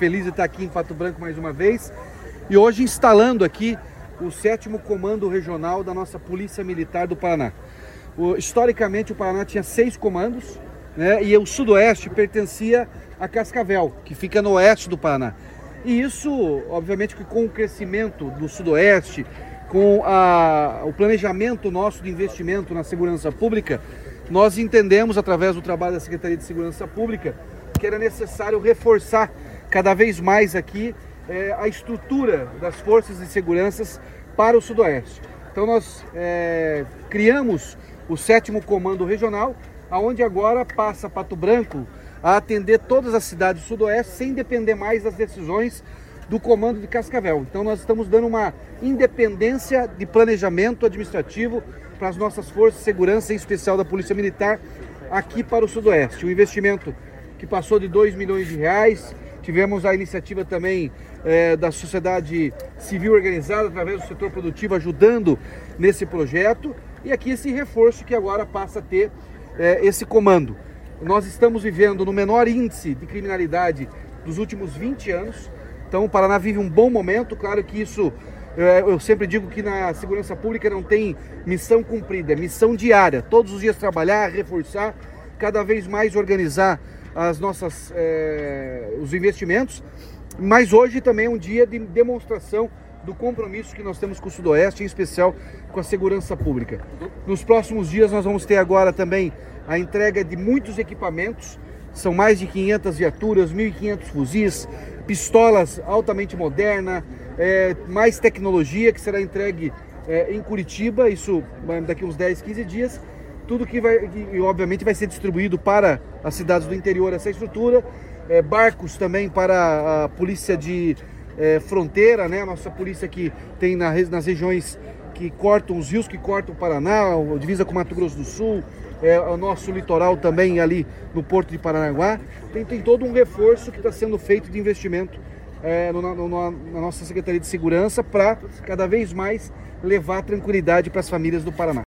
feliz de estar aqui em Pato Branco mais uma vez e hoje instalando aqui o 7º Comando Regional da nossa Polícia Militar do Paraná. Historicamente o Paraná tinha 6 comandos, né, e o Sudoeste pertencia a Cascavel, que fica no oeste do Paraná. E isso, obviamente, que com o crescimento do Sudoeste, com o planejamento nosso de investimento na segurança pública, nós entendemos, através do trabalho da Secretaria de Segurança Pública, que era necessário reforçar cada vez mais aqui a estrutura das forças de segurança para o Sudoeste. Então nós criamos o 7º Comando Regional, onde agora passa Pato Branco a atender todas as cidades do Sudoeste sem depender mais das decisões do Comando de Cascavel. Então nós estamos dando uma independência de planejamento administrativo para as nossas forças de segurança, em especial da Polícia Militar, aqui para o Sudoeste. Um investimento que passou de R$2 milhões. Tivemos a iniciativa também da sociedade civil organizada, através do setor produtivo, ajudando nesse projeto. E aqui esse reforço que agora passa a ter esse comando. Nós estamos vivendo no menor índice de criminalidade dos últimos 20 anos. Então o Paraná vive um bom momento. Claro que isso, eu sempre digo que na segurança pública não tem missão cumprida, é missão diária. Todos os dias trabalhar, reforçar, cada vez mais organizar os investimentos. Mas hoje também é um dia de demonstração do compromisso que nós temos com o Sudoeste, em especial com a segurança pública. Nos próximos dias nós vamos ter agora também a entrega de muitos equipamentos. São mais de 500 viaturas, 1.500 fuzis, pistolas altamente modernas, mais tecnologia que será entregue em Curitiba, isso daqui uns 10, 15 dias. Tudo que obviamente vai ser distribuído para as cidades do interior, essa estrutura. Barcos também para a polícia de fronteira, né? A nossa polícia que tem nas regiões que cortam os rios, que cortam o Paraná, a divisa com Mato Grosso do Sul, o nosso litoral também ali no Porto de Paranaguá. Tem todo um reforço que está sendo feito de investimento na nossa Secretaria de Segurança para cada vez mais levar tranquilidade para as famílias do Paraná.